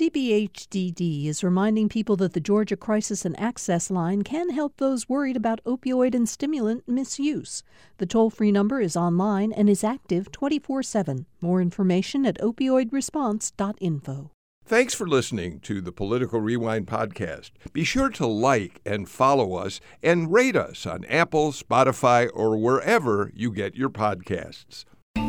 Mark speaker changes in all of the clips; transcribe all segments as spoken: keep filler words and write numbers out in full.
Speaker 1: C B H D D is reminding people that the Georgia Crisis and Access Line can help those worried about opioid and stimulant misuse. The toll-free number is online and is active twenty-four seven. More information at opioid response dot info.
Speaker 2: Thanks for listening to the Political Rewind podcast. Be sure to like and follow us and rate us on Apple, Spotify, or wherever you get your podcasts.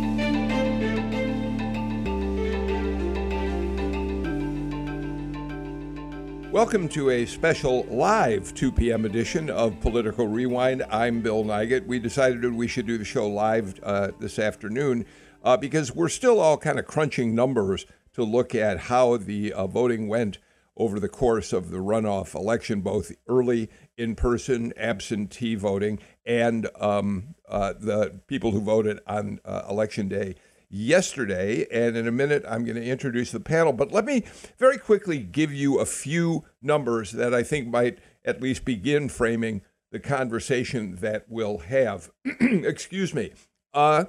Speaker 2: Welcome to a special live two p.m. edition of Political Rewind. I'm Bill Nigut. We decided we should do the show live uh, this afternoon uh, because we're still all kind of crunching numbers to look at how the uh, voting went over the course of the runoff election, both early in-person absentee voting and um, uh, the people who voted on uh, Election Day yesterday. And in a minute, I'm going to introduce the panel. But let me very quickly give you a few numbers that I think might at least begin framing the conversation that we'll have. Excuse me. Uh,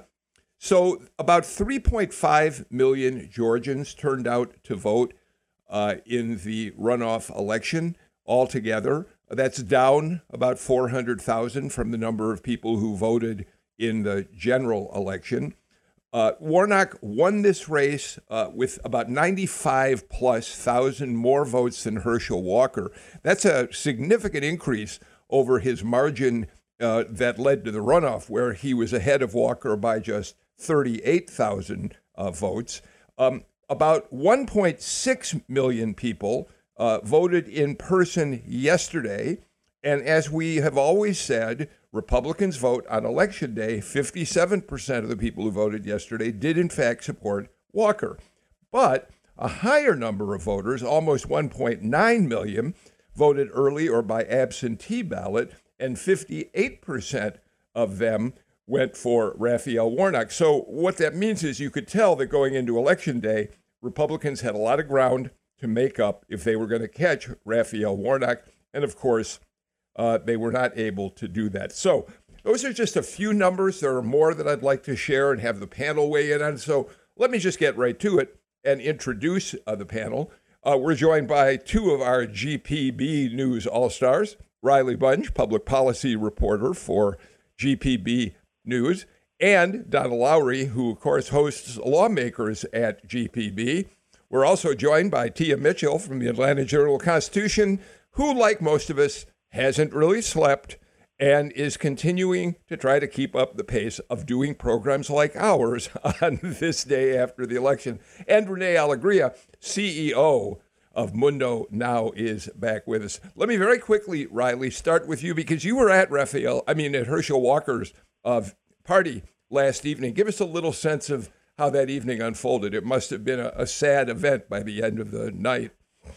Speaker 2: so about three point five million Georgians turned out to vote uh, in the runoff election altogether. That's down about four hundred thousand from the number of people who voted in the general election. Uh, Warnock won this race uh, with about ninety-five plus thousand more votes than Herschel Walker. That's a significant increase over his margin uh, that led to the runoff, where he was ahead of Walker by just thirty-eight thousand uh, votes. Um, about one point six million people uh, voted in person yesterday. And as we have always said, Republicans vote on Election Day. fifty-seven percent of the people who voted yesterday did, in fact, support Walker. But a higher number of voters, almost one point nine million, voted early or by absentee ballot, and fifty-eight percent of them went for Raphael Warnock. So what that means is you could tell that going into Election Day, Republicans had a lot of ground to make up if they were going to catch Raphael Warnock. And, of course, Uh, they were not able to do that. So those are just a few numbers. There are more that I'd like to share and have the panel weigh in on. So let me just get right to it and introduce uh, the panel. Uh, we're joined by two of our G P B News All-Stars, Riley Bunch, public policy reporter for G P B News, and Donna Lowry, who, of course, hosts Lawmakers at G P B. We're also joined by Tia Mitchell from the Atlanta Journal-Constitution, who, like most of us, hasn't really slept and is continuing to try to keep up the pace of doing programs like ours on this day after the election. And Renee Alegria, C E O of Mundo Now, is back with us. Let me very quickly, Riley, start with you because you were at Raphael, I mean, at Herschel Walker's uh, party last evening. Give us a little sense of how that evening unfolded. It must have been a, a sad event by the end of the night.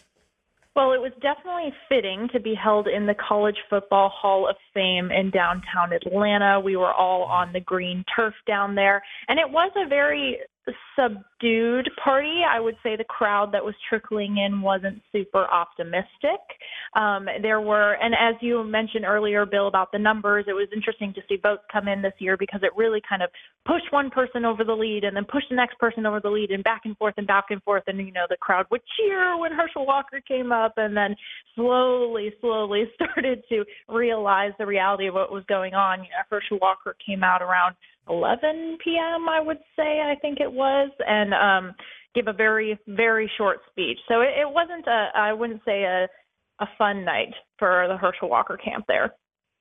Speaker 3: Well, it was definitely fitting to be held in the College Football Hall of Fame in downtown Atlanta. We were all on the green turf down there, and it was a very subdued party. I would say the crowd that was trickling in wasn't super optimistic. Um, there were, and as you mentioned earlier, Bill, about the numbers, it was interesting to see votes come in this year because it really kind of pushed one person over the lead and then pushed the next person over the lead and back and forth and back and forth. And, you know, the crowd would cheer when Herschel Walker came up and then slowly, slowly started to realize the reality of what was going on. You know, Herschel Walker came out around eleven p.m., I would say, I think it was, and um, give a very, very short speech. So it, it wasn't, a, I wouldn't say, a, a fun night for the Herschel Walker camp there.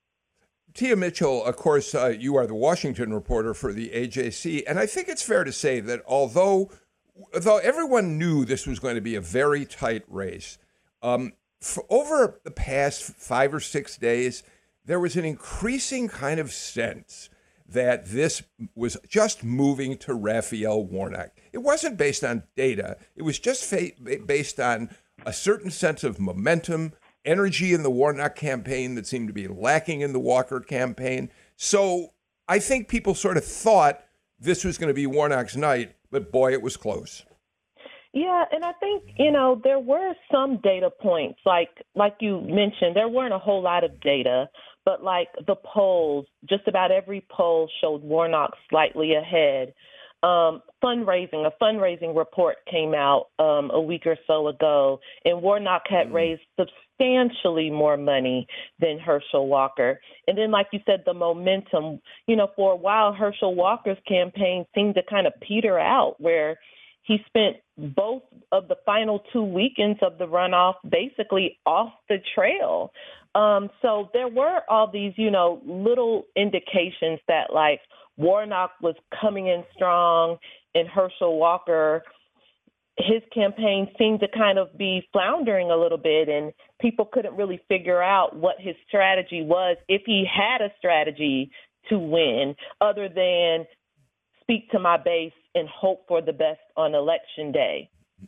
Speaker 2: Tia Mitchell, of course, uh, you are the Washington reporter for the A J C, and I think it's fair to say that although, although everyone knew this was going to be a very tight race, um, for over the past five or six days, there was an increasing kind of sense that this was just moving to Raphael Warnock. It wasn't based on data. It was just fa- based on a certain sense of momentum, energy in the Warnock campaign that seemed to be lacking in the Walker campaign. So I think people sort of thought this was going to be Warnock's night, but boy, it was close.
Speaker 4: Yeah, and I think, you know, there were some data points, like like you mentioned, there weren't a whole lot of data, but like the polls, just about every poll showed Warnock slightly ahead. um, fundraising. A fundraising report came out um, a week or so ago, and Warnock had mm. raised substantially more money than Herschel Walker. And then, like you said, the momentum, you know, for a while, Herschel Walker's campaign seemed to kind of peter out, where he spent both of the final two weekends of the runoff basically off the trail. Um, so there were all these, you know, little indications that, like, Warnock was coming in strong, and Herschel Walker, his campaign seemed to kind of be floundering a little bit, and people couldn't really figure out what his strategy was, if he had a strategy to win, other than speak to my base and hope for the best on election day.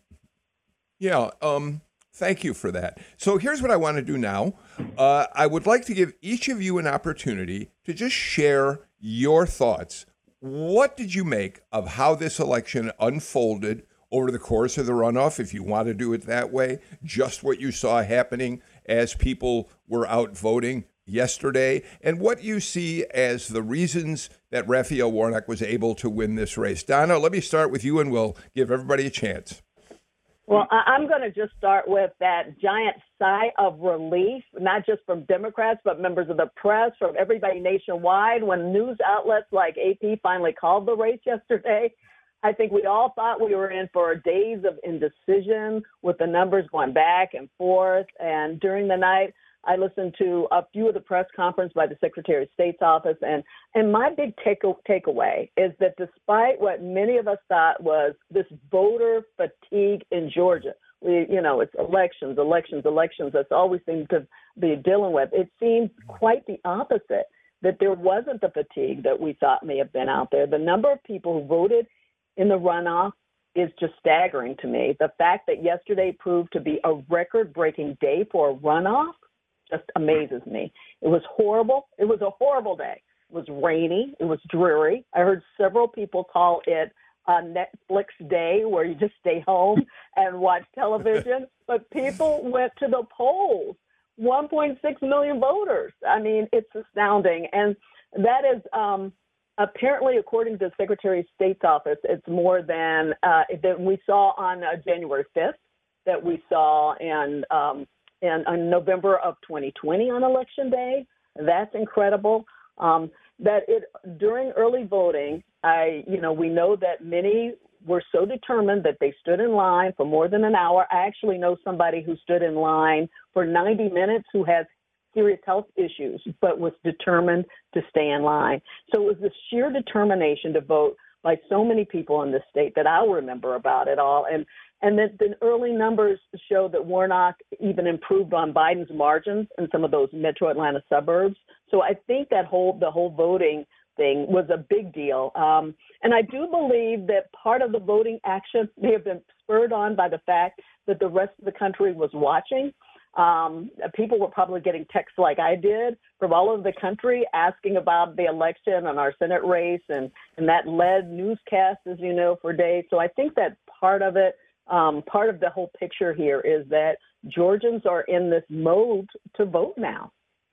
Speaker 2: Yeah, um, thank you for that. So here's what I want to do now. Uh, I would like to give each of you an opportunity to just share your thoughts. What did you make of how this election unfolded over the course of the runoff, if you want to do it that way? Just what you saw happening as people were out voting yesterday, and what you see as the reasons that Raphael Warnock was able to win this race. Donna, let me start with you, and we'll give everybody a chance.
Speaker 5: Well, I'm going to just start with that giant sigh of relief, not just from Democrats, but members of the press, from everybody nationwide, when news outlets like A P finally called the race yesterday. I think we all thought we were in for days of indecision with the numbers going back and forth. And during the night, I listened to a few of the press conferences by the Secretary of State's office. And, and my big take, takeaway is that despite what many of us thought was this voter fatigue in Georgia, we, you know, it's elections, elections, elections. That's all we seem to be dealing with. It seems quite the opposite, that there wasn't the fatigue that we thought may have been out there. The number of people who voted in the runoff is just staggering to me. The fact that yesterday proved to be a record-breaking day for a runoff just amazes me. It was horrible. It was a horrible day. It was rainy. It was dreary. I heard several people call it a Netflix day where you just stay home and watch television. But people went to the polls, one point six million voters. I mean, it's astounding. And that is um, apparently, according to the Secretary of State's office, it's more than, uh, than we saw on uh, January fifth, that we saw in um, in, in November of twenty twenty on Election Day. That's incredible. Um, that it during early voting, I you know we know that many were so determined that they stood in line for more than an hour. I actually know somebody who stood in line for ninety minutes who has serious health issues, but was determined to stay in line. So it was the sheer determination to vote by so many people in this state that I remember about it all. And and then the early numbers show that Warnock even improved on Biden's margins in some of those metro Atlanta suburbs. So I think that whole the whole voting thing was a big deal. Um, and I do believe that part of the voting action may have been spurred on by the fact that the rest of the country was watching. Um, people were probably getting texts like I did from all over the country asking about the election and our Senate race, and, and that led newscasts, as you know, for days. So I think that part of it, um, part of the whole picture here is that Georgians are in this mode to vote now.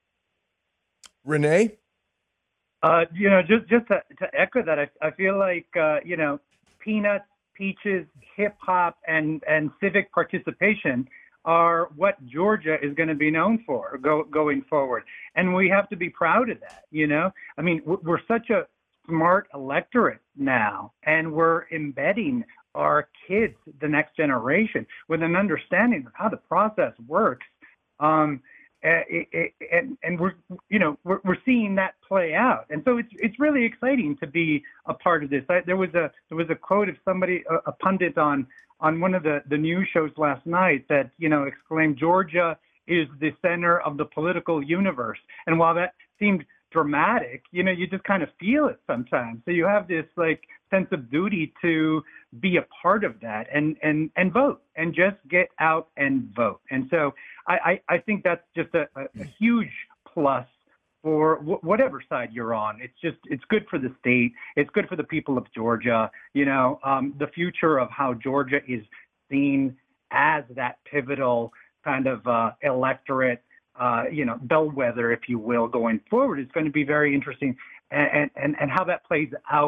Speaker 2: Renee?
Speaker 6: Uh, you know, just, just to, to echo that, I, I feel like, uh, you know, peanuts, peaches, hip hop, and, and civic participation are what Georgia is going to be known for go, going forward. And we have to be proud of that, you know? I mean, we're such a smart electorate now, and we're embedding our kids, the next generation, with an understanding of how the process works. Um, and, and we're, you know, we're, we're seeing that play out. And so it's, it's really exciting to be a part of this. I, there was a, there was a quote of somebody, a, a pundit on, on one of the, the news shows last night that, you know, exclaimed, Georgia is the center of the political universe. And while that seemed dramatic, you know, you just kind of feel it sometimes. So you have this like sense of duty to be a part of that and, and, and vote and just get out and vote. And so I, I, I think that's just a, a, a huge plus for w- whatever side you're on. It's just, it's good for the state. It's good for the people of Georgia. You know, um, the future of how Georgia is seen as that pivotal kind of uh, electorate, uh, you know, bellwether, if you will, going forward is going to be very interesting. And, and, and how that plays out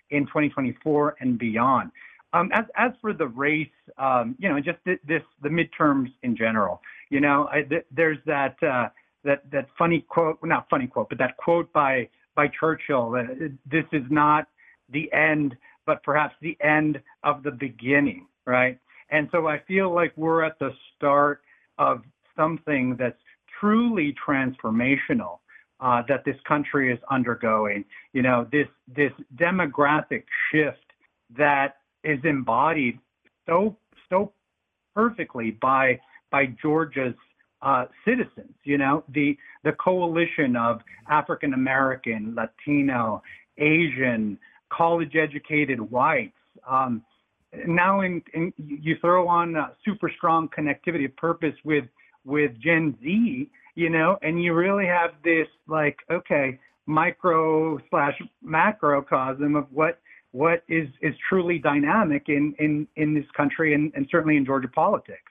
Speaker 6: in twenty twenty-four and beyond. Um, as as for the race, um, you know, just th- this the midterms in general. You know, I, th- there's that uh, that that funny quote, well, not funny quote, but that quote by by Churchill. Uh, this is not the end, but perhaps the end of the beginning, right? And so I feel like we're at the start of something that's truly transformational uh, that this country is undergoing. You know, this this demographic shift that is embodied so so perfectly by by Georgia's uh, citizens. You know, the the coalition of African American, Latino, Asian, college-educated whites. Um, now, in, in you throw on uh, super strong connectivity of purpose with with Gen Z. You know, and you really have this like okay micro slash macrocosm of what. what is, is truly dynamic in, in, in this country and, and certainly in Georgia politics.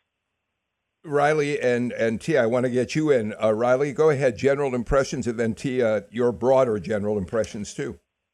Speaker 2: Riley and, and Tia, I want to get you in. Uh, Riley, go ahead, general impressions, and then Tia, your broader general impressions too.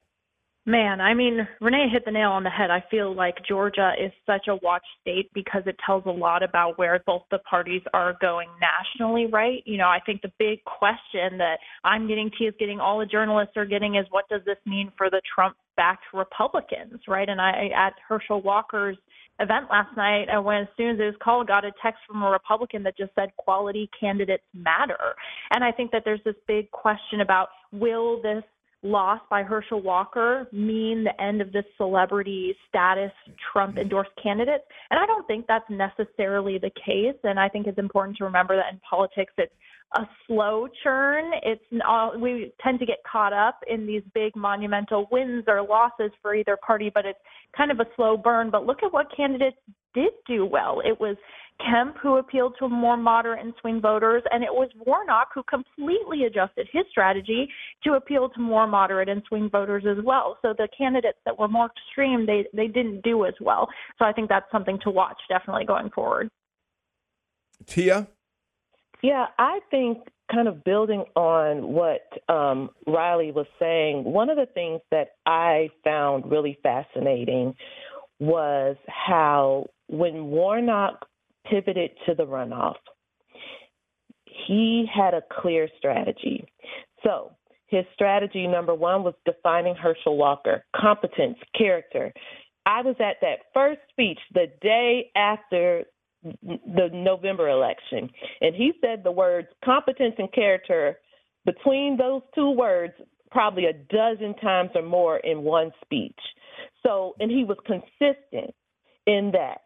Speaker 3: Man, I mean, Renee hit the nail on the head. I feel like Georgia is such a watch state because it tells a lot about where both the parties are going nationally, right? You know, I think the big question that I'm getting, Tia's getting, all the journalists are getting is what does this mean for the Trump-backed Republicans, right? And I, at Herschel Walker's event last night, I went, as soon as it was called, got a text from a Republican that just said quality candidates matter. And I think that there's this big question about will this loss by Herschel Walker mean the end of this celebrity status Trump endorsed candidate? And I don't think that's necessarily the case. And I think it's important to remember that in politics, it's a slow churn. It's not, we tend to get caught up in these big monumental wins or losses for either party, but it's kind of a slow burn. But look at what candidates did do well. It was Kemp, who appealed to more moderate and swing voters, and it was Warnock, who completely adjusted his strategy to appeal to more moderate and swing voters as well. So the candidates that were more extreme, they, they didn't do as well. So I think that's something to watch definitely going forward.
Speaker 2: Tia?
Speaker 4: Yeah, I think kind of building on what um, Riley was saying, one of the things that I found really fascinating was how when Warnock pivoted to the runoff, he had a clear strategy. So his strategy, number one, was defining Herschel Walker, competence, character. I was at that first speech the day after the November election, and he said the words competence and character, between those two words, probably a dozen times or more in one speech. So, and he was consistent in that.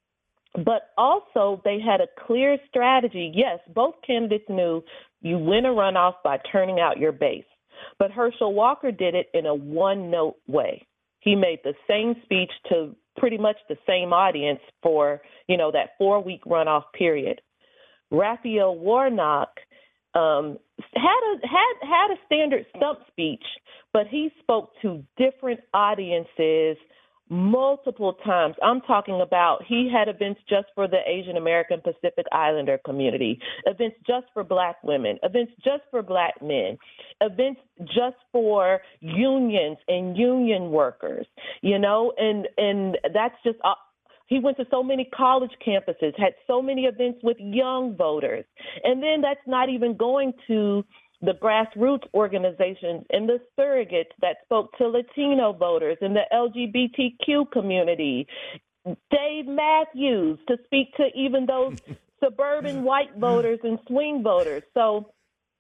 Speaker 4: But also, they had a clear strategy. Yes, both candidates knew you win a runoff by turning out your base. But Herschel Walker did it in a one-note way. He made the same speech to pretty much the same audience for, you know, that four-week runoff period. Raphael Warnock um, had a had had a standard stump speech, but he spoke to different audiences multiple times. I'm talking about he had events just for the Asian American Pacific Islander community, events just for Black women, events just for Black men, events just for unions and union workers, you know, and, and that's just, uh, he went to so many college campuses, had so many events with young voters. And then that's not even going to the grassroots organizations and the surrogates that spoke to Latino voters and the L G B T Q community. Dave Matthews to speak to even those suburban white voters and swing voters. So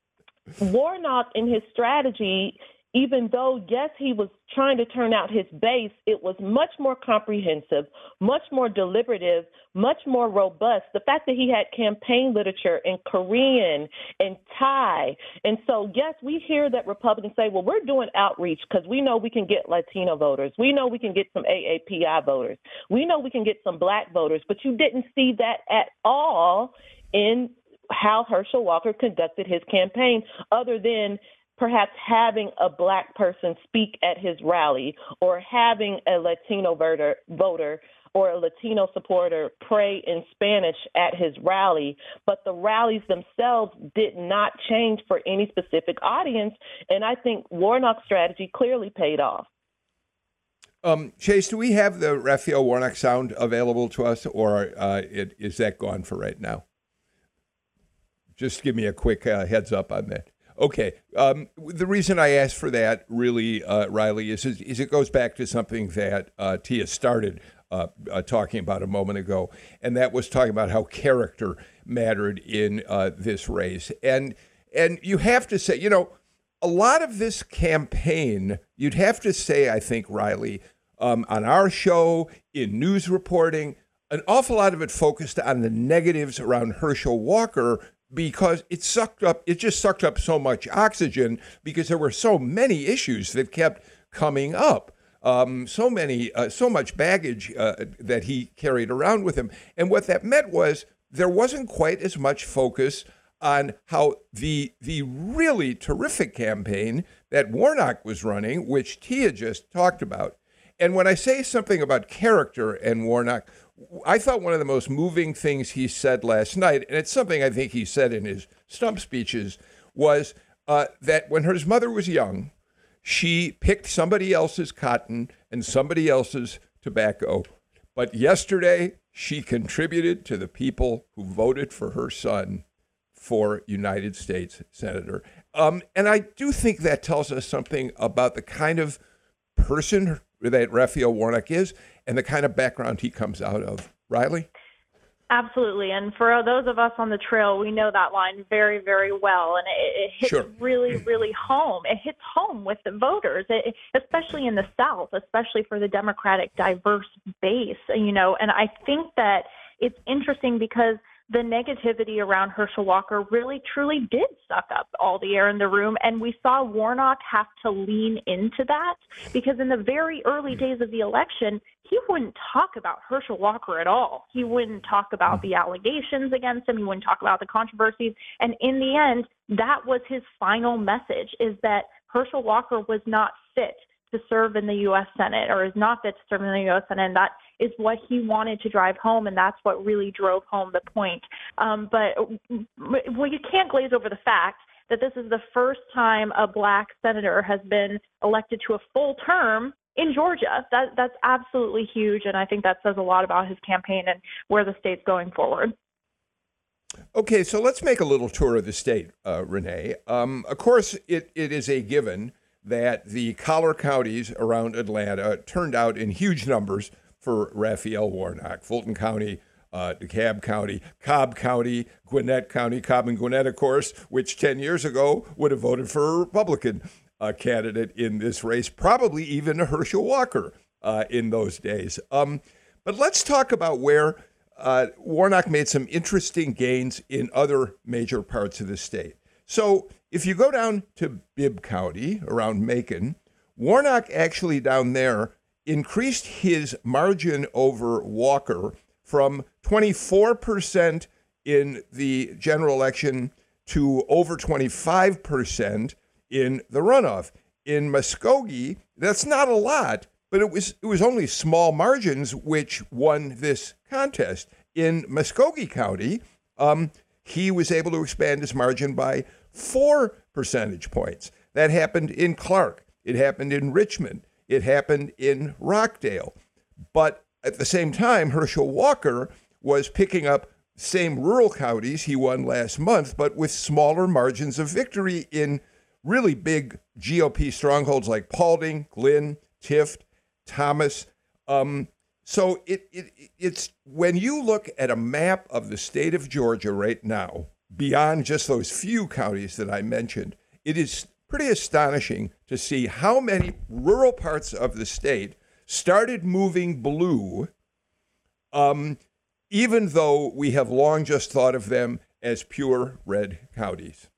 Speaker 4: Warnock in his strategy, even though, yes, he was trying to turn out his base, it was much more comprehensive, much more deliberative, much more robust. The fact that he had campaign literature in Korean and Thai. And so, yes, we hear that Republicans say, well, we're doing outreach because we know we can get Latino voters. We know we can get some A A P I voters. We know we can get some Black voters. But you didn't see that at all in how Herschel Walker conducted his campaign, other than perhaps having a Black person speak at his rally or having a Latino voter, voter or a Latino supporter pray in Spanish at his rally. But the rallies themselves did not change for any specific audience. And I think Warnock's strategy clearly paid off.
Speaker 2: Um, Chase, do we have the Raphael Warnock sound available to us, or uh, it, is that gone for right now? Just give me a quick uh, heads up on that. Okay. Um, the reason I asked for that, really, uh, Riley, is, is, is it goes back to something that uh, Tia started uh, uh, talking about a moment ago, and that was talking about how character mattered in uh, this race. And and you have to say, you know, a lot of this campaign, you'd have to say, I think, Riley, um, on our show, in news reporting, an awful lot of it focused on the negatives around Herschel Walker, because it sucked up, it just sucked up so much oxygen because there were so many issues that kept coming up. Um, so many, uh, so much baggage uh, that he carried around with him. And what that meant was there wasn't quite as much focus on how the the really terrific campaign that Warnock was running, which Tia just talked about. And when I say something about character and Warnock, I thought one of the most moving things he said last night, and it's something I think he said in his stump speeches, was uh, that when his mother was young, she picked somebody else's cotton and somebody else's tobacco. But yesterday, she contributed to the people who voted for her son for United States Senator. Um, and I do think that tells us something about the kind of person that Raphael Warnock is and the kind of background he comes out of. Riley?
Speaker 3: Absolutely. And for those of us on the trail, we know that line very, very well. And it, it hits
Speaker 2: sure.
Speaker 3: really, really home. It hits home with the voters, it, especially in the South, especially for the Democratic diverse base, you know. And I think that it's interesting because the negativity around Herschel Walker really, truly did suck up all the air in the room. And we saw Warnock have to lean into that because in the very early days of the election, he wouldn't talk about Herschel Walker at all. He wouldn't talk about the allegations against him. He wouldn't talk about the controversies. And in the end, that was his final message, is that Herschel Walker was not fit to serve in the U S Senate, or is not fit to serve in the U S Senate. And that is what he wanted to drive home, and that's what really drove home the point. Um, but well, you can't glaze over the fact that this is the first time a black senator has been elected to a full term in Georgia. That that's absolutely huge, and I think that says a lot about his campaign and where the state's going forward.
Speaker 2: Okay, so let's make a little tour of the state, uh, Renee. Um, of course, it, it is a given that the collar counties around Atlanta turned out in huge numbers for Raphael Warnock. Fulton County, uh, DeKalb County, Cobb County, Gwinnett County, Cobb and Gwinnett, of course, which ten years ago would have voted for a Republican uh, candidate in this race, probably even a Herschel Walker uh, in those days. Um, but let's talk about where uh, Warnock made some interesting gains in other major parts of the state. So if you go down to Bibb County around Macon, Warnock actually down there increased his margin over Walker from twenty-four percent in the general election to over twenty-five percent in the runoff. In Muskogee, that's not a lot, but it was it was only small margins which won this contest. In Muskogee County, um, he was able to expand his margin by four percentage points. That happened in Clark. It happened in Richmond. It happened in Rockdale. But at the same time, Herschel Walker was picking up same rural counties he won last month, but with smaller margins of victory in really big G O P strongholds like Paulding, Glynn, Tift, Thomas. Um, so it, it it's when you look at a map of the state of Georgia right now, beyond just those few counties that I mentioned, it is pretty astonishing to see how many rural parts of the state started moving blue, um, even though we have long just thought of them as pure red counties.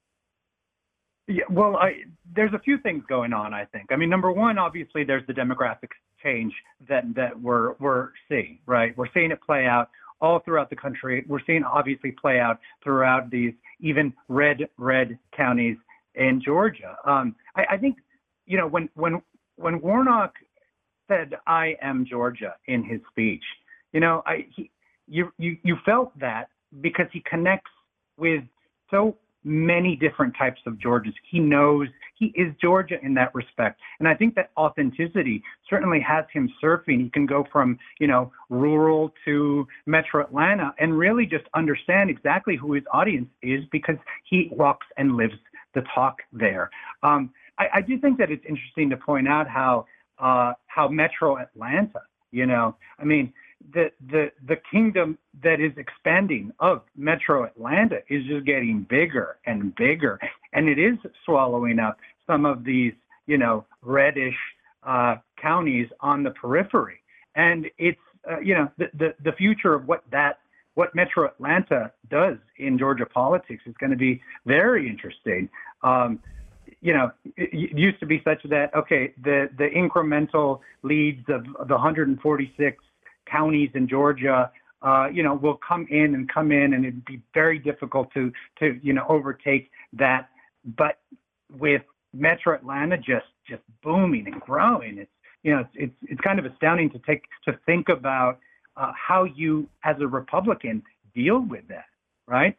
Speaker 6: Yeah, well, I, there's a few things going on, I think. I mean, number one, obviously, there's the demographic change that, that we're, we're seeing, right? We're seeing it play out all throughout the country. We're seeing obviously play out throughout these even red, red counties in Georgia. Um, I, I think, you know, when, when, when Warnock said, "I am Georgia" in his speech, you know, I, he, you, you, you felt that because he connects with so many different types of Georgias. He knows he is Georgia in that respect. And I think that authenticity certainly has him surfing. He can go from, you know, rural to metro Atlanta and really just understand exactly who his audience is because he walks and lives the talk there. Um, I, I do think that it's interesting to point out how uh, how metro Atlanta, you know, I mean, the the the kingdom that is expanding of metro Atlanta is just getting bigger and bigger, and it is swallowing up some of these, you know, reddish uh, counties on the periphery. And it's, uh, you know, the, the the future of what that what metro Atlanta does in Georgia politics is going to be very interesting. Um, you know, it, it used to be such that, okay, the the incremental leads of the one hundred forty-six counties in Georgia, uh, you know, will come in and come in, and it'd be very difficult to, to, you know, overtake that. But with Metro Atlanta just, just booming and growing, it's, you know, it's, it's, it's kind of astounding to take, to think about uh, how you, as a Republican, deal with that, right?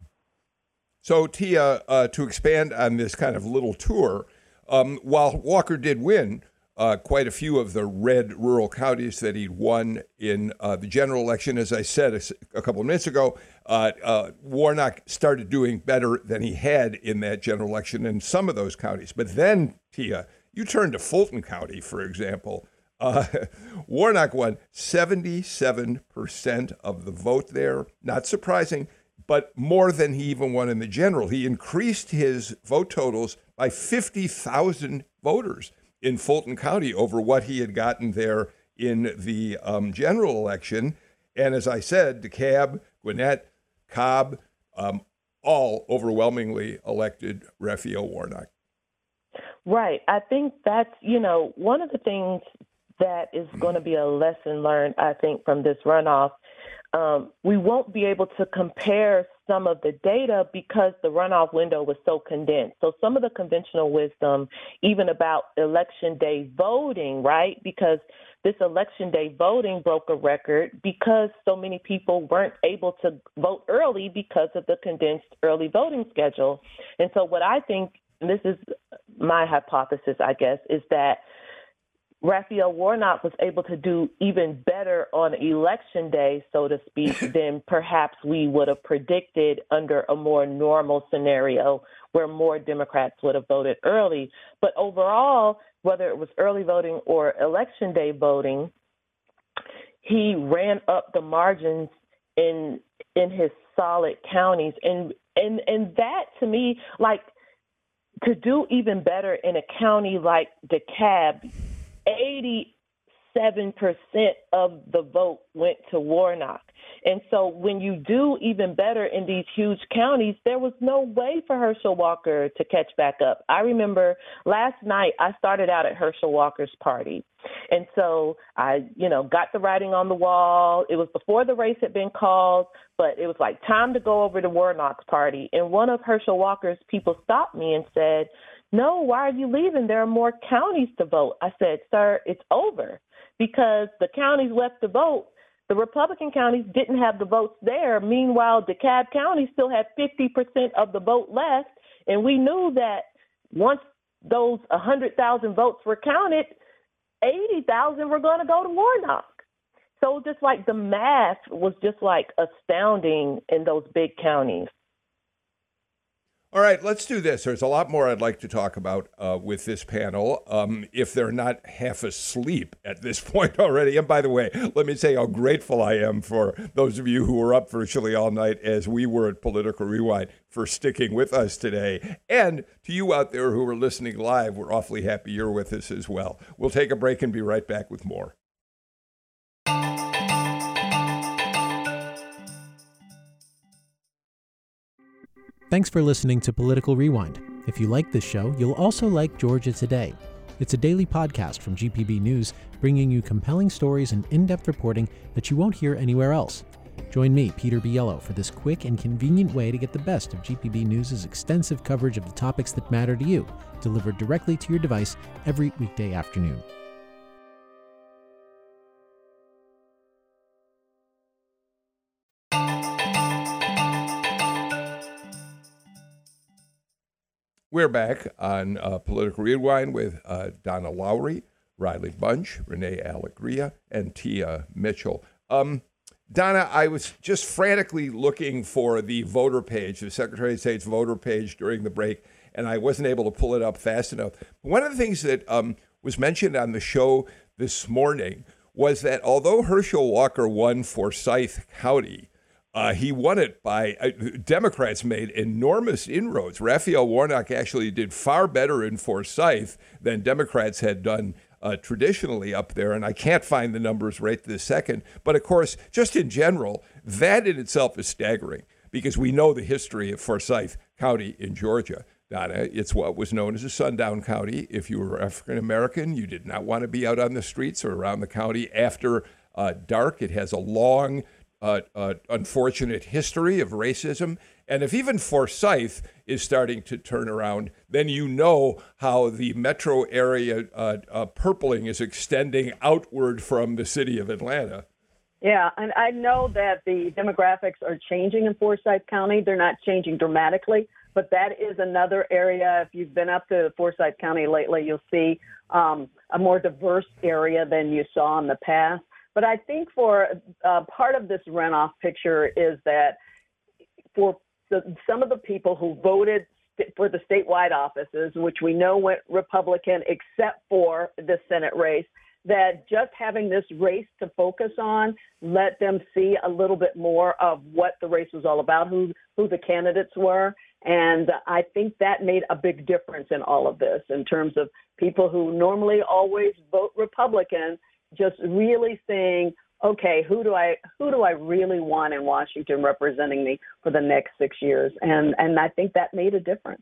Speaker 2: So, Tia, uh, to expand on this kind of little tour, um, while Walker did win Uh, quite a few of the red rural counties that he'd won in uh, the general election. As I said a, a couple of minutes ago, uh, uh, Warnock started doing better than he had in that general election in some of those counties. But then, Tia, you turn to Fulton County, for example. Uh, Warnock won seventy-seven percent of the vote there. Not surprising, but more than he even won in the general. He increased his vote totals by fifty thousand voters in Fulton County over what he had gotten there in the um, general election. And as I said, DeKalb, Gwinnett, Cobb, um, all overwhelmingly elected Raphael Warnock.
Speaker 4: Right. I think that's, you know, one of the things that is going to be a lesson learned, I think, from this runoff. Um, we won't be able to compare some of the data because the runoff window was so condensed. So some of the conventional wisdom, even about election day voting, right? Because this election day voting broke a record because so many people weren't able to vote early because of the condensed early voting schedule. And so what I think, and this is my hypothesis, I guess, is that Raphael Warnock was able to do even better on election day, so to speak, than perhaps we would have predicted under a more normal scenario where more Democrats would have voted early. But overall, whether it was early voting or election day voting, he ran up the margins in in his solid counties. And and and that, to me, like, to do even better in a county like DeKalb, eighty-seven percent of the vote went to Warnock. And so when you do even better in these huge counties, there was no way for Herschel Walker to catch back up. I remember last night I started out at Herschel Walker's party. And so I, you know, got the writing on the wall. It was before the race had been called, but it was like time to go over to Warnock's party. And one of Herschel Walker's people stopped me and said, "No, why are you leaving? There are more counties to vote." I said, "Sir, it's over because the counties left to vote. The Republican counties didn't have the votes there. Meanwhile, DeKalb County still had fifty percent of the vote left. And we knew that once those one hundred thousand votes were counted, eighty thousand were going to go to Warnock." So just like the math was just like astounding in those big counties.
Speaker 2: All right, let's do this. There's a lot more I'd like to talk about uh, with this panel, um, if they're not half asleep at this point already. And by the way, let me say how grateful I am for those of you who were up virtually all night, as we were at Political Rewind, for sticking with us today. And to you out there who are listening live, we're awfully happy you're with us as well. We'll take a break and be right back with more.
Speaker 7: Thanks for listening to Political Rewind. If you like this show, you'll also like Georgia Today. It's a daily podcast from G P B News, bringing you compelling stories and in-depth reporting that you won't hear anywhere else. Join me, Peter Biello, for this quick and convenient way to get the best of G P B News' extensive coverage of the topics that matter to you, delivered directly to your device every weekday afternoon.
Speaker 2: We're back on uh, Political Rewind with uh, Donna Lowry, Riley Bunch, Renee Alegria, and Tia Mitchell. Um, Donna, I was just frantically looking for the voter page, the Secretary of State's voter page during the break, and I wasn't able to pull it up fast enough. One of the things that um, was mentioned on the show this morning was that although Herschel Walker won Forsyth County, uh, he won it by, uh, Democrats made enormous inroads. Raphael Warnock actually did far better in Forsyth than Democrats had done uh, traditionally up there, and I can't find the numbers right this second. But of course, just in general, that in itself is staggering because we know the history of Forsyth County in Georgia. Donna, it's what was known as a sundown county. If you were African American, you did not want to be out on the streets or around the county after uh, dark. It has a long, uh, uh, unfortunate history of racism. And if even Forsyth is starting to turn around, then you know how the metro area uh, uh, purpling is extending outward from the city of Atlanta.
Speaker 5: Yeah, and I know that the demographics are changing in Forsyth County. They're not changing dramatically, but that is another area. If you've been up to Forsyth County lately, you'll see um, a more diverse area than you saw in the past. But I think for uh, part of this runoff picture is that for the, some of the people who voted st- for the statewide offices, which we know went Republican except for the Senate race, that just having this race to focus on let them see a little bit more of what the race was all about, who who the candidates were. And I think that made a big difference in all of this in terms of people who normally always vote Republican, just really saying, okay, who do I who do I really want in Washington representing me for the next six years? And and I think that made a difference.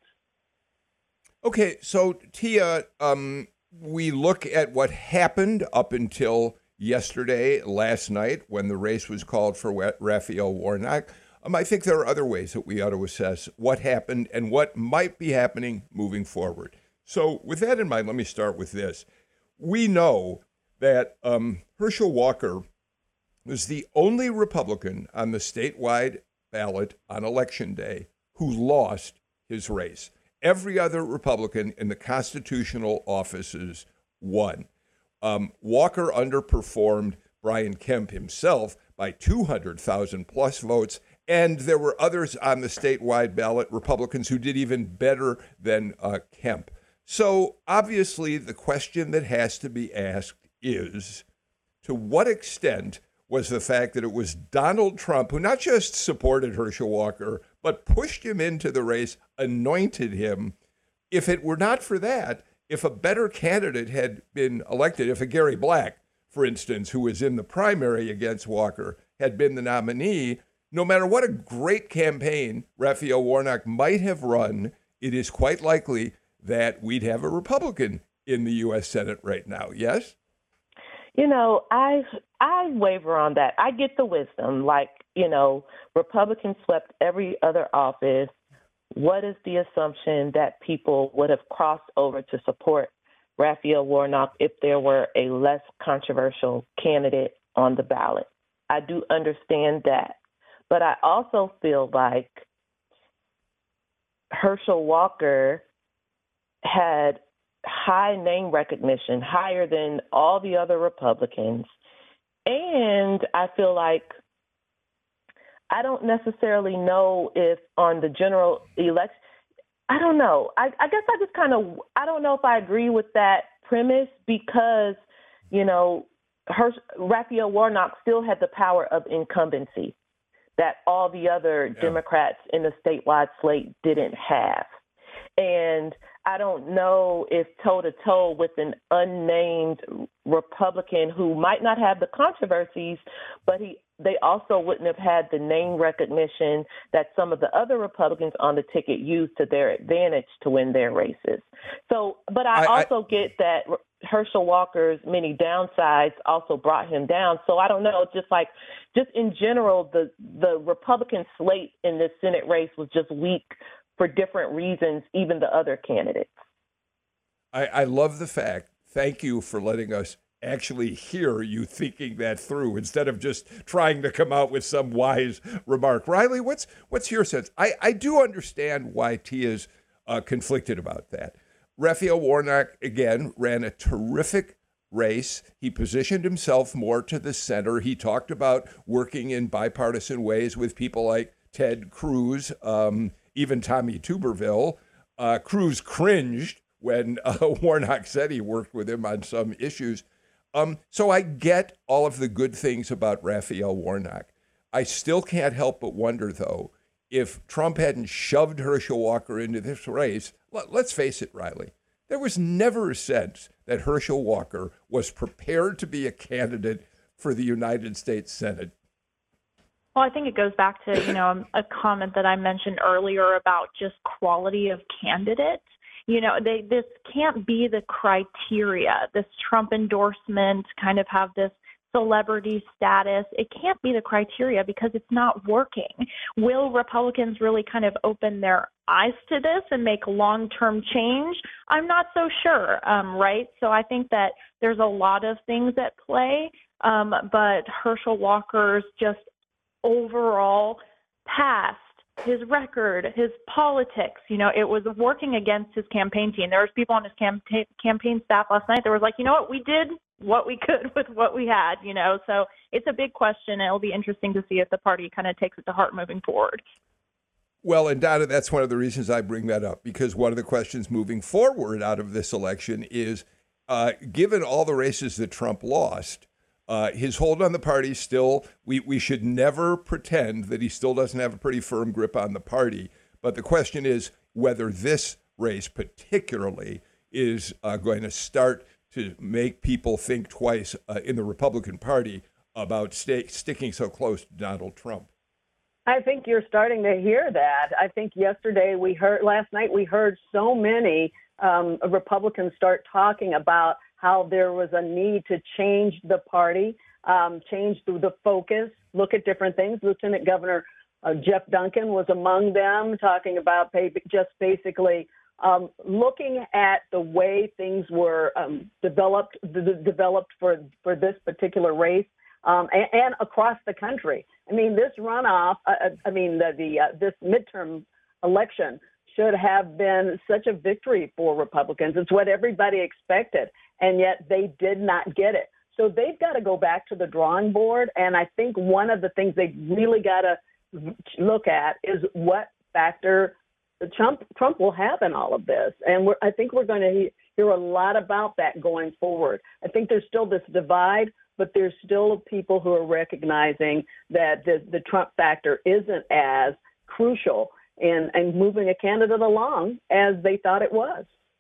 Speaker 2: Okay, so Tia, um, we look at what happened up until yesterday, last night, when the race was called for Raphael Warnock. Um, I think there are other ways that we ought to assess what happened and what might be happening moving forward. So with that in mind, let me start with this. We know that um, Herschel Walker was the only Republican on the statewide ballot on Election Day who lost his race. Every other Republican in the constitutional offices won. Um, Walker underperformed Brian Kemp himself by two hundred thousand plus votes, and there were others on the statewide ballot, Republicans, who did even better than uh, Kemp. So obviously the question that has to be asked is, to what extent was the fact that it was Donald Trump who not just supported Herschel Walker, but pushed him into the race, anointed him. If it were not for that, if a better candidate had been elected, if a Gary Black, for instance, who was in the primary against Walker, had been the nominee, no matter what a great campaign Raphael Warnock might have run, it is quite likely that we'd have a Republican in the U S Senate right now. Yes?
Speaker 4: You know, I I waver on that. I get the wisdom. Like, you know, Republicans swept every other office. What is the assumption that people would have crossed over to support Raphael Warnock if there were a less controversial candidate on the ballot? I do understand that. But I also feel like Herschel Walker had high name recognition, higher than all the other Republicans. And I feel like I don't necessarily know if on the general election, I don't know. I, I guess I just kind of, I don't know if I agree with that premise because, you know, Her, Raphael Warnock still had the power of incumbency that all the other yeah. Democrats in the statewide slate didn't have. And I don't know if toe-to-toe with an unnamed Republican who might not have the controversies, but he they also wouldn't have had the name recognition that some of the other Republicans on the ticket used to their advantage to win their races. So, but I, I also I, get that Herschel Walker's many downsides also brought him down. So I don't know, just like, just in general, the, the Republican slate in this Senate race was just weak for different reasons, even the other candidates.
Speaker 2: I, I love the fact, thank you for letting us actually hear you thinking that through instead of just trying to come out with some wise remark. Riley, what's what's your sense? I, I do understand why Tia's uh, conflicted about that. Raphael Warnock, again, ran a terrific race. He positioned himself more to the center. He talked about working in bipartisan ways with people like Ted Cruz, um, even Tommy Tuberville. Uh, Cruz cringed when uh, Warnock said he worked with him on some issues. Um, so I get all of the good things about Raphael Warnock. I still can't help but wonder, though, if Trump hadn't shoved Herschel Walker into this race. Let, let's face it, Riley, there was never a sense that Herschel Walker was prepared to be a candidate for the United States Senate.
Speaker 3: Well, I think it goes back to, you know, a comment that I mentioned earlier about just quality of candidate. You know, they, this can't be the criteria. This Trump endorsement kind of have this celebrity status. It can't be the criteria because it's not working. Will Republicans really kind of open their eyes to this and make long-term change? I'm not so sure, um, right? So I think that there's a lot of things at play, um, but Herschel Walker's just overall past, his record, his politics, you know, it was working against his campaign team. There was people on his campaign campaign staff last night that was like, you know what, we did what we could with what we had, you know. So it's a big question. It'll be interesting to see if the party kind of takes it to heart moving forward.
Speaker 2: Well, and Donna, that's one of the reasons I bring that up, because one of the questions moving forward out of this election is, uh, given all the races that Trump lost, Uh, his hold on the party still, we, we should never pretend that he still doesn't have a pretty firm grip on the party. But the question is whether this race particularly is uh, going to start to make people think twice uh, in the Republican Party about stay, sticking so close to Donald Trump.
Speaker 5: I think you're starting to hear that. I think yesterday we heard, last night we heard so many um, Republicans start talking about how there was a need to change the party, um, change the, the focus, look at different things. Lieutenant Governor uh, Jeff Duncan was among them, talking about pay, just basically um, looking at the way things were um, developed the, the developed for, for this particular race um, and, and across the country. I mean, this runoff, uh, I mean, the, the uh, this midterm election should have been such a victory for Republicans. It's what everybody expected, and yet they did not get it. So they've got to go back to the drawing board, and I think one of the things they really got to look at is what factor Trump Trump will have in all of this. And we're, I think we're going to hear a lot about that going forward. I think there's still this divide, but there's still people who are recognizing that the, the Trump factor isn't as crucial in, in moving a candidate along as they thought it was.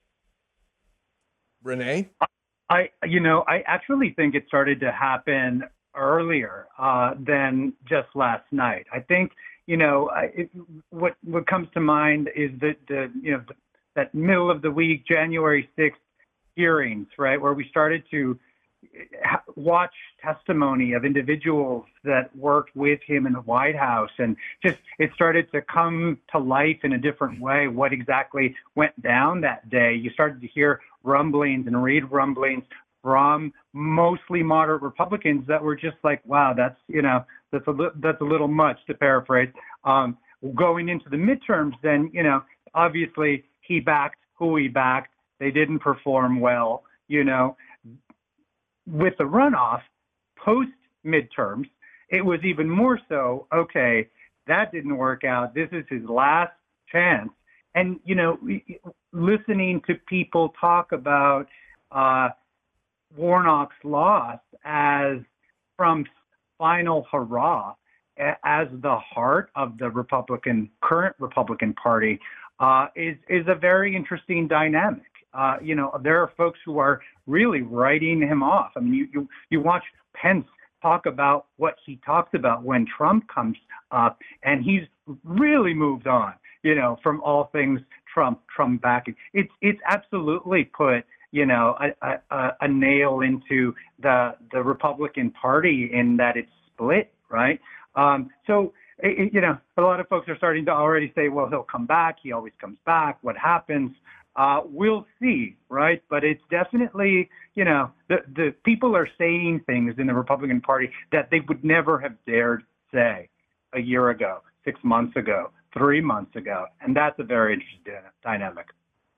Speaker 2: Renee?
Speaker 6: I, you know, I actually think it started to happen earlier uh, than just last night. I think, you know, I, it, what what comes to mind is that the, you know, the, that middle of the week, January sixth hearings, right, where we started to ha- watch testimony of individuals that worked with him in the White House, and just it started to come to life in a different way. What exactly went down that day? You started to hear rumblings and read rumblings from mostly moderate Republicans that were just like, wow, that's, you know, that's a li- that's a little much, to paraphrase. Um, going into the midterms, then, you know, obviously he backed who he backed. They didn't perform well, you know. With the runoff, post midterms, it was even more so, okay, that didn't work out. This is his last chance. And, you know, listening to people talk about uh, Warnock's loss as Trump's final hurrah, as the heart of the Republican, current Republican Party, uh, is, is a very interesting dynamic. Uh, you know, there are folks who are really writing him off. I mean, you, you, you watch Pence talk about what he talks about when Trump comes up, and he's really moved on, you know, from all things Trump, Trump backing. It's, it's absolutely put, you know, a, a, a nail into the, the Republican Party in that it's split, right? Um, so, it, you know, a lot of folks are starting to already say, well, he'll come back. He always comes back. What happens? Uh, we'll see, right? But it's definitely, you know, the, the people are saying things in the Republican Party that they would never have dared say a year ago, six months ago, three months ago. And that's a very interesting dynamic.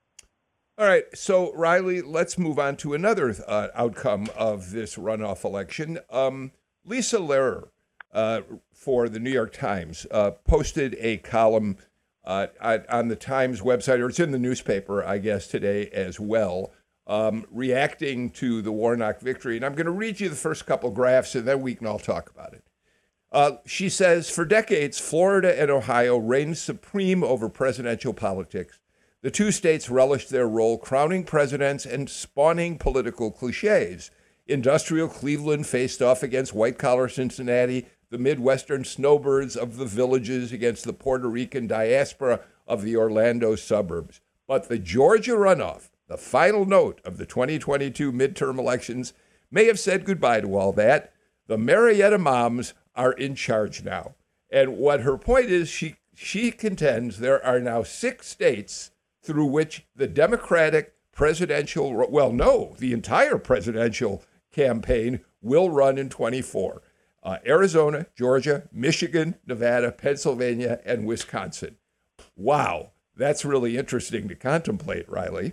Speaker 2: All right. So, Riley, let's move on to another uh, outcome of this runoff election. Um, Lisa Lehrer uh, for the New York Times uh, posted a column uh, on the Times website, or it's in the newspaper, I guess, today as well, um, reacting to the Warnock victory. And I'm going to read you the first couple graphs, and then we can all talk about it. Uh, she says, for decades, Florida and Ohio reigned supreme over presidential politics. The two states relished their role crowning presidents and spawning political cliches. Industrial Cleveland faced off against white-collar Cincinnati, the Midwestern snowbirds of the villages against the Puerto Rican diaspora of the Orlando suburbs. But the Georgia runoff, the final note of the twenty twenty-two midterm elections, may have said goodbye to all that. The Marietta moms are in charge now. And what her point is, she she contends there are now six states through which the Democratic presidential, well, no, the entire presidential campaign will run in twenty-four. Uh, Arizona, Georgia, Michigan, Nevada, Pennsylvania, and Wisconsin. Wow, that's really interesting to contemplate, Riley.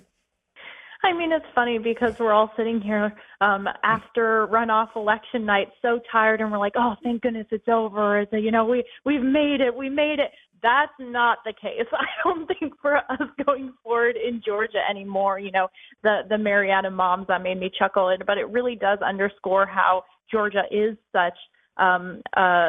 Speaker 3: I mean, it's funny because we're all sitting here um, after runoff election night, so tired, and we're like, "Oh, thank goodness it's over." It's a, you know, we we've made it, we made it. That's not the case. I don't think for us going forward in Georgia anymore. You know, the the Marietta moms, that made me chuckle, but it really does underscore how Georgia is such um, uh,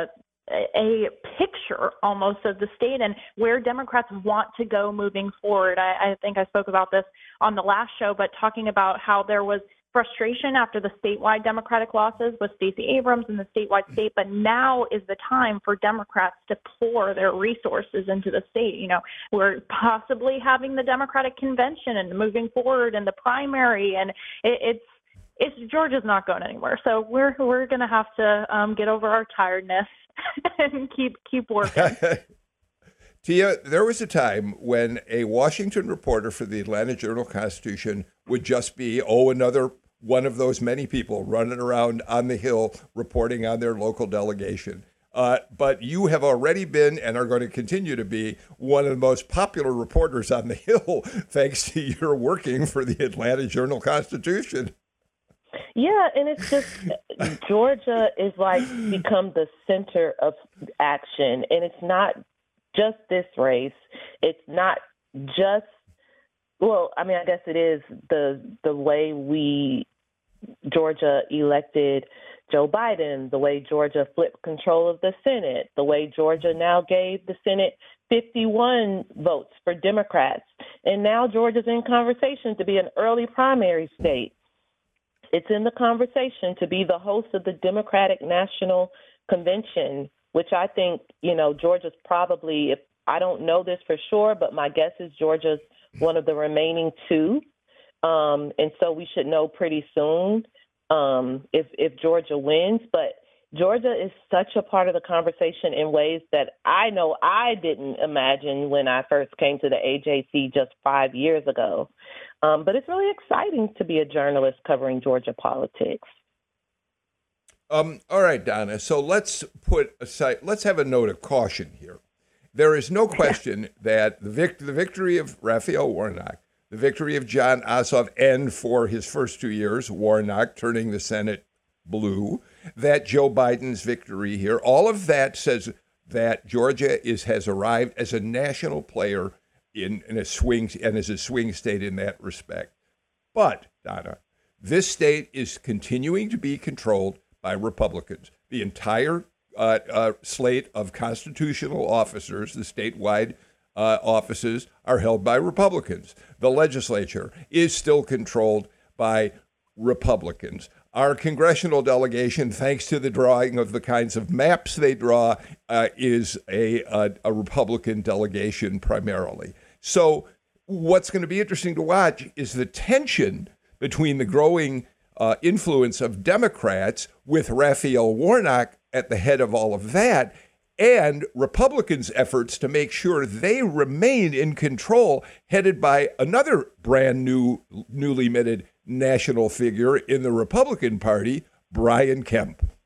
Speaker 3: a picture almost of the state and where Democrats want to go moving forward. I, I think I spoke about this on the last show, but talking about how there was frustration after the statewide Democratic losses with Stacey Abrams in the statewide state, but now is the time for Democrats to pour their resources into the state. You know, we're possibly having the Democratic convention and moving forward in the primary, and it, it's it's Georgia's not going anywhere. So we're we're going to have to um, get over our tiredness and keep keep working.
Speaker 2: Tia, there was a time when a Washington reporter for the Atlanta Journal-Constitution would just be, oh, another one of those many people running around on the Hill reporting on their local delegation. Uh, but you have already been and are going to continue to be one of the most popular reporters on the Hill, thanks to your working for the Atlanta Journal-Constitution.
Speaker 4: Yeah, and it's just Georgia is like become the center of action, and it's not just this race. It's not just, well, I mean, I guess it is the the way we, Georgia elected Joe Biden, the way Georgia flipped control of the Senate, the way Georgia now gave the Senate fifty-one votes for Democrats. And now Georgia's in conversation to be an early primary state. It's in the conversation to be the host of the Democratic National Convention, which I think, you know, Georgia's probably, if I don't know this for sure, but my guess is Georgia's one of the remaining two. Um, and so we should know pretty soon um, if, if Georgia wins. But Georgia is such a part of the conversation in ways that I know I didn't imagine when I first came to the A J C just five years ago. Um, but it's really exciting to be a journalist covering Georgia politics.
Speaker 2: Um, all right, Donna. So let's put aside, let's have a note of caution here. There is no question that the, vict- the victory of Raphael Warnock, the victory of Jon Ossoff, and for his first two years, Warnock turning the Senate blue, that Joe Biden's victory here, all of that says that Georgia is has arrived as a national player in, in a swing and as a swing state in that respect. But, Donna, this state is continuing to be controlled by Republicans. The entire uh, uh, slate of constitutional officers, the statewide uh, offices, are held by Republicans. The legislature is still controlled by Republicans. Our congressional delegation, thanks to the drawing of the kinds of maps they draw, uh, is a, a, a Republican delegation primarily. So what's going to be interesting to watch is the tension between the growing uh, influence of Democrats with Raphael Warnock at the head of all of that, and Republicans' efforts to make sure they remain in control, headed by another brand new, newly minted national figure in the Republican Party, Brian Kemp.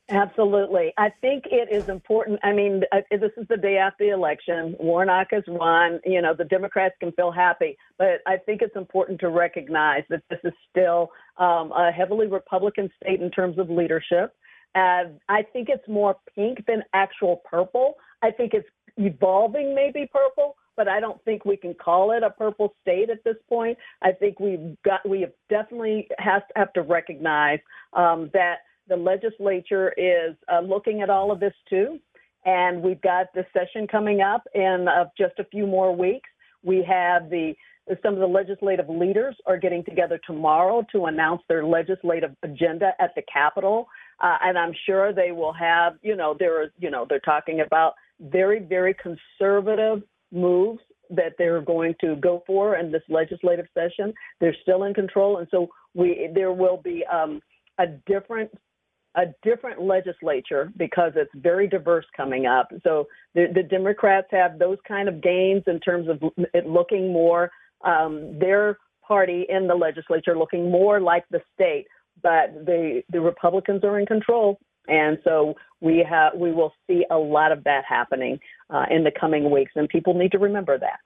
Speaker 5: Absolutely. I think it is important. I mean, uh, this is the day after the election. Warnock has won. You know, the Democrats can feel happy. But I think it's important to recognize that this is still um, a heavily Republican state in terms of leadership. And I think it's more pink than actual purple. I think it's evolving maybe purple, but I don't think we can call it a purple state at this point. I think we've got, we have definitely has to have to recognize um, that the legislature is uh, looking at all of this too. And we've got the session coming up in uh, just a few more weeks. We have the, some of the legislative leaders are getting together tomorrow to announce their legislative agenda at the Capitol. Uh, and I'm sure they will have, you know, they're, you know, they're talking about very, very conservative moves that they're going to go for in this legislative session. They're still in control. And so we, there will be um, a different a different legislature because it's very diverse coming up. So the, the Democrats have those kind of gains in terms of it looking more, um, their party in the legislature looking more like the state, but the, the Republicans are in control. And so we have, we will see a lot of that happening uh, in the coming weeks, and people need to remember that.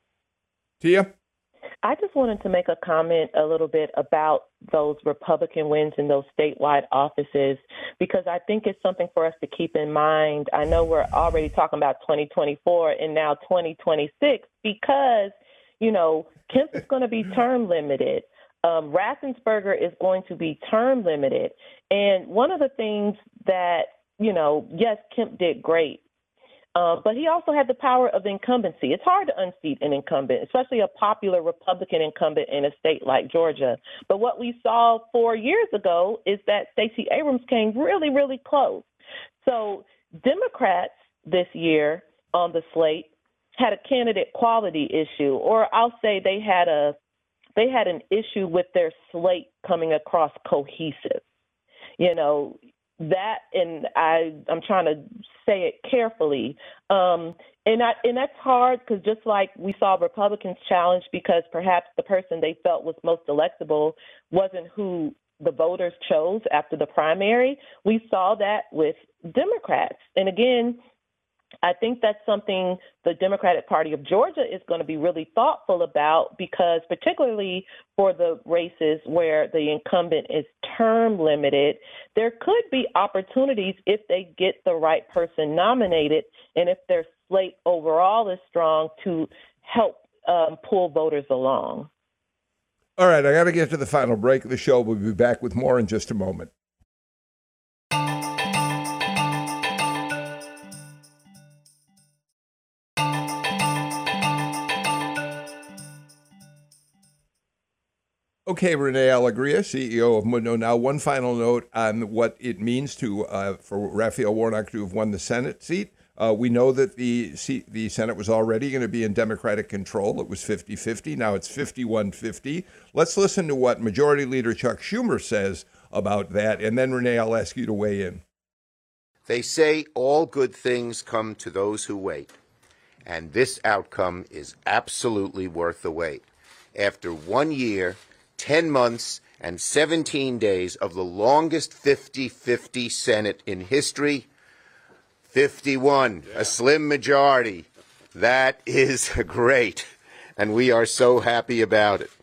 Speaker 2: Tia?
Speaker 4: I just wanted to make a comment a little bit about those Republican wins in those statewide offices, because I think it's something for us to keep in mind. I know we're already talking about twenty twenty-four and now twenty twenty-six because, you know, Kemp is going to be term limited. Um, Raffensperger is going to be term limited. And one of the things that, you know, yes, Kemp did great. Uh, but he also had the power of incumbency. It's hard to unseat an incumbent, especially a popular Republican incumbent in a state like Georgia. But what we saw four years ago is that Stacey Abrams came really, really close. So Democrats this year on the slate had a candidate quality issue, or I'll say they had a they had an issue with their slate coming across cohesive. You know, that, and I, I'm trying to say it carefully. Um, and, I, and that's hard because just like we saw Republicans challenged because perhaps the person they felt was most electable wasn't who the voters chose after the primary, we saw that with Democrats. And again, I think that's something the Democratic Party of Georgia is going to be really thoughtful about, because particularly for the races where the incumbent is term limited, there could be opportunities if they get the right person nominated and if their slate overall is strong to help um, pull voters along.
Speaker 2: All right, I got to get to the final break of the show. We'll be back with more in just a moment. Okay, Renee Alegria, C E O of Mundo Now. One final note on what it means to uh, for Raphael Warnock to have won the Senate seat. Uh, we know that the seat, the Senate was already going to be in Democratic control. It was fifty-fifty. Now it's fifty-one fifty. Let's listen to what Majority Leader Chuck Schumer says about that, and then, Renee, I'll ask you to weigh in.
Speaker 8: They say all good things come to those who wait, and this outcome is absolutely worth the wait. After one year, ten months, and seventeen days of the longest fifty-fifty Senate in history, fifty-one, yeah. A slim majority. That is great, and we are so happy about it.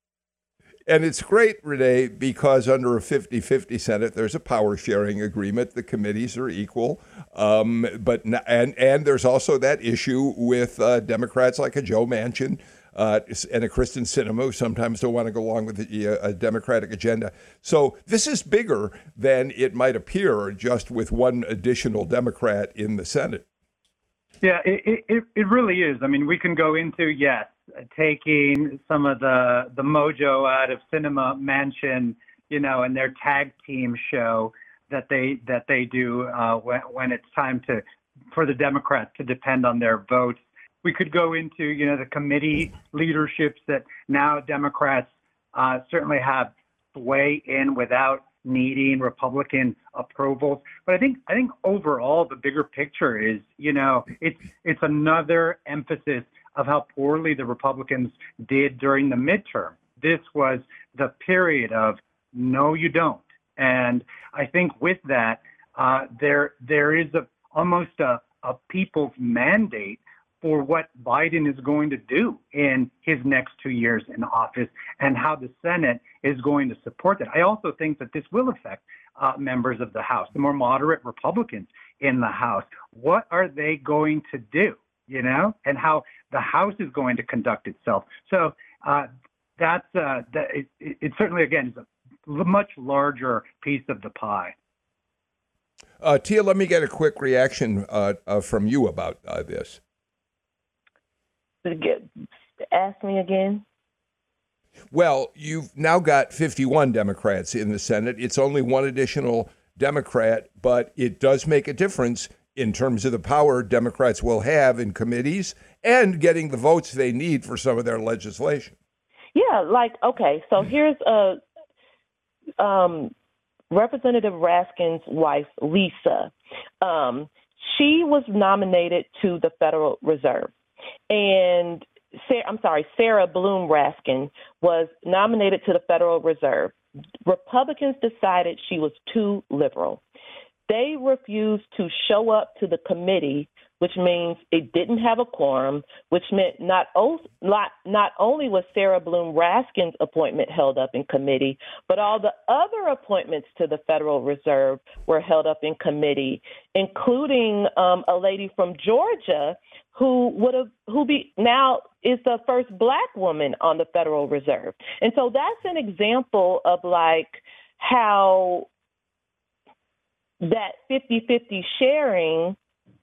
Speaker 2: And it's great, Renee, because under a fifty-fifty Senate, there's a power-sharing agreement. The committees are equal. Um, but and and there's also that issue with uh, Democrats like a Joe Manchin uh, and a Kristen Sinema, who sometimes don't want to go along with the uh, Democratic agenda. So this is bigger than it might appear just with one additional Democrat in the Senate.
Speaker 6: Yeah, it, it, it really is. I mean, we can go into, yes, taking some of the, the mojo out of Sinema, Manchin, you know, and their tag team show that they that they do uh, when, when it's time to for the Democrats to depend on their votes. We could go into, you know, the committee leaderships that now Democrats uh, certainly have sway in without needing Republican approvals. But I think I think overall the bigger picture is, you know, it's it's another emphasis of how poorly the Republicans did during the midterm. This was the period of no, you don't. And I think with that, uh, there there is a almost a, a people's mandate for what Biden is going to do in his next two years in office and how the Senate is going to support that. I also think that this will affect uh, members of the House, the more moderate Republicans in the House. What are they going to do, you know, and how the House is going to conduct itself? So uh, that's uh, that it, it certainly, again, is a much larger piece of the pie.
Speaker 2: Uh, Tia, let me get a quick reaction uh, uh, from you about uh, this.
Speaker 4: Ask me again.
Speaker 2: Well, you've now got fifty-one Democrats in the Senate. It's only one additional Democrat, but it does make a difference in terms of the power Democrats will have in committees and getting the votes they need for some of their legislation.
Speaker 4: Yeah, like, okay, so here's a um, Representative Raskin's wife, Lisa. Um, she was nominated to the Federal Reserve. And I'm sorry, Sarah Bloom Raskin was nominated to the Federal Reserve. Republicans decided she was too liberal. They refused to show up to the committee, which means it didn't have a quorum, which meant not, not, not only was Sarah Bloom Raskin's appointment held up in committee, but all the other appointments to the Federal Reserve were held up in committee, including um, a lady from Georgia who would have, who be now is the first Black woman on the Federal Reserve. And so that's an example of like how that fifty-fifty sharing,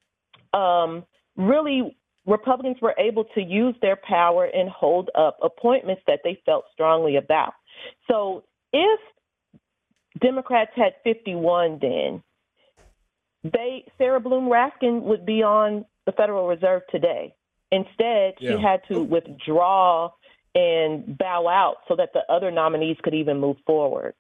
Speaker 4: um, really Republicans were able to use their power and hold up appointments that they felt strongly about. So if Democrats had fifty-one then, they Sarah Bloom Raskin would be on the Federal Reserve today. Instead, yeah. she had to withdraw and bow out so that the other nominees could even move forward.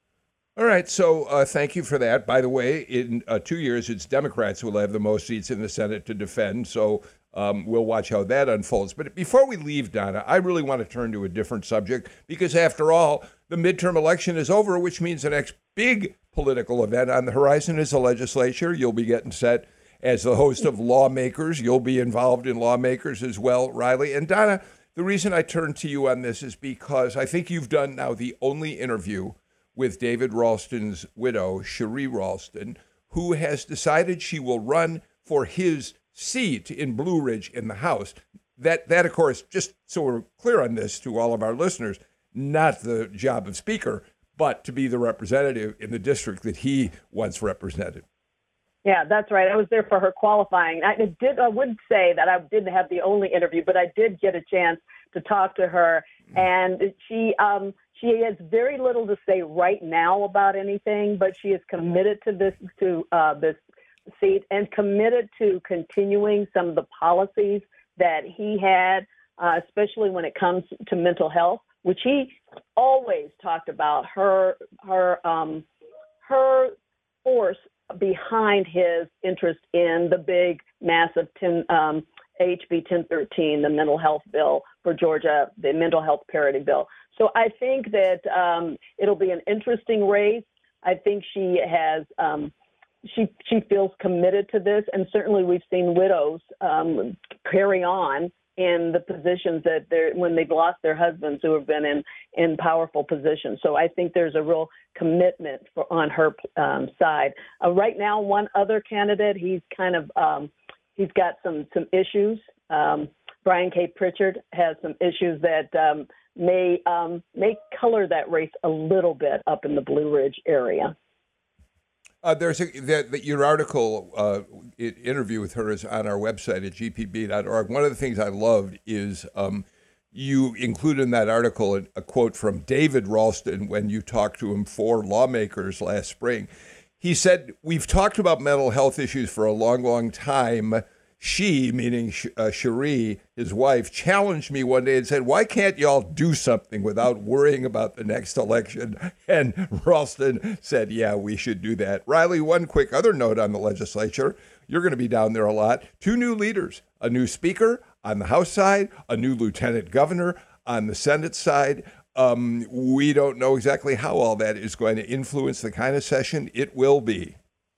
Speaker 2: All right, so uh, thank you for that. By the way, in uh, two years, it's Democrats who will have the most seats in the Senate to defend, so um, we'll watch how that unfolds. But before we leave, Donna, I really want to turn to a different subject because, after all, the midterm election is over, which means the next big political event on the horizon is the legislature. You'll be getting set as the host of Lawmakers. You'll be involved in Lawmakers as well, Riley. And Donna, the reason I turn to you on this is because I think you've done now the only interview with David Ralston's widow, Cherie Ralston, who has decided she will run for his seat in Blue Ridge in the House. That, that, of course, just so we're clear on this to all of our listeners, not the job of Speaker, but to be the representative in the district that he once represented.
Speaker 5: Yeah, that's right. I was there for her qualifying. I did. I would say that I didn't have the only interview, but I did get a chance to talk to her, and she um, she has very little to say right now about anything, but she is committed to this to uh, this seat and committed to continuing some of the policies that he had, uh, especially when it comes to mental health, which he always talked about. Her her um, her force behind his interest in the big, massive ten, um, H B ten thirteen, the mental health bill for Georgia, the mental health parity bill. So I think that um, it'll be an interesting race. I think she has um, she she feels committed to this, and certainly we've seen widows um, carry on in the positions that they're when they've lost their husbands who have been in, in powerful positions. So I think there's a real commitment for, on her um, side. Uh, right now, one other candidate, he's kind of um, he's got some some issues. Um, Brian K. Pritchard has some issues that um, may um, may color that race a little bit up in the Blue Ridge area.
Speaker 2: Uh, there's a, that, that your article, uh, interview with her is on our website at g p b dot org. One of the things I loved is um, you include in that article a, a quote from David Ralston when you talked to him for Lawmakers last spring. He said, "We've talked about mental health issues for a long, long time. She," meaning uh, Cherie, his wife, challenged me one day and said, "Why can't y'all do something without worrying about the next election?" And Ralston said, "Yeah, we should do that." Riley, one quick other note on the legislature. You're going to be down there a lot. Two new leaders, a new speaker on the House side, a new lieutenant governor on the Senate side. Um, we don't know exactly how all that is going to influence the kind of session it will be.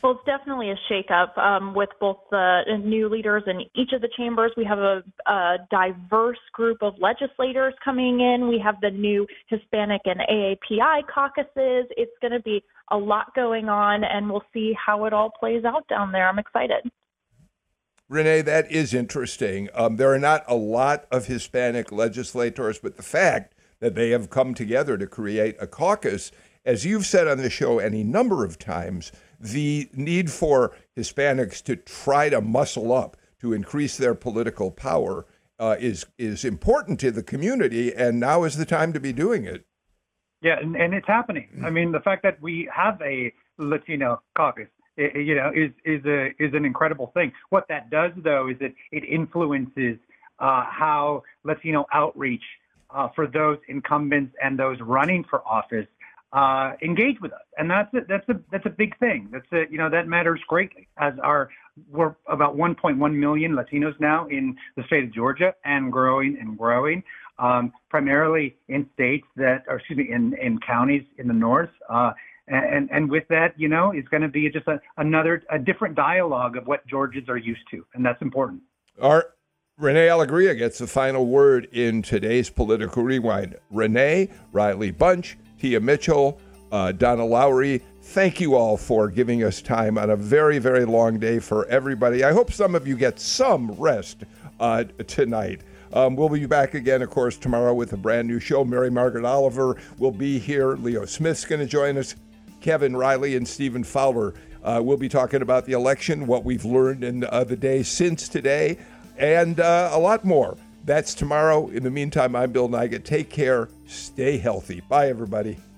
Speaker 3: Well, it's definitely a shakeup um, with both the new leaders in each of the chambers. We have a, a diverse group of legislators coming in. We have the new Hispanic and A A P I caucuses. It's going to be a lot going on, and we'll see how it all plays out down there. I'm excited.
Speaker 2: Renee, that is interesting. Um, there are not a lot of Hispanic legislators, but the fact that they have come together to create a caucus, as you've said on the show any number of times, the need for Hispanics to try to muscle up to increase their political power uh, is is important to the community, and now is the time to be doing it.
Speaker 6: Yeah, and, and it's happening. I mean, the fact that we have a Latino caucus, it, you know, is is a is an incredible thing. What that does, though, is that it influences uh, how Latino outreach uh, for those incumbents and those running for office Uh, engage with us, and that's a, that's a that's a big thing. That's a, you know that matters greatly. As our we're about one point one million Latinos now in the state of Georgia, and growing and growing, um, primarily in states that, or excuse me, in, in counties in the north. Uh, and and with that, you know, it's going to be just a, another a different dialogue of what Georgians are used to, and that's important.
Speaker 2: Our Renee Alegria gets the final word in today's Political Rewind. Renee, Riley Bunch, Tia Mitchell, uh, Donna Lowry, thank you all for giving us time on a very, very long day for everybody. I hope some of you get some rest uh, tonight. Um, we'll be back again, of course, tomorrow with a brand new show. Mary Margaret Oliver will be here. Leo Smith's going to join us. Kevin Riley and Stephen Fowler uh, will be talking about the election, what we've learned in uh, the day since today, and uh, a lot more. That's tomorrow. In the meantime, I'm Bill Nigut. Take care. Stay healthy. Bye, everybody.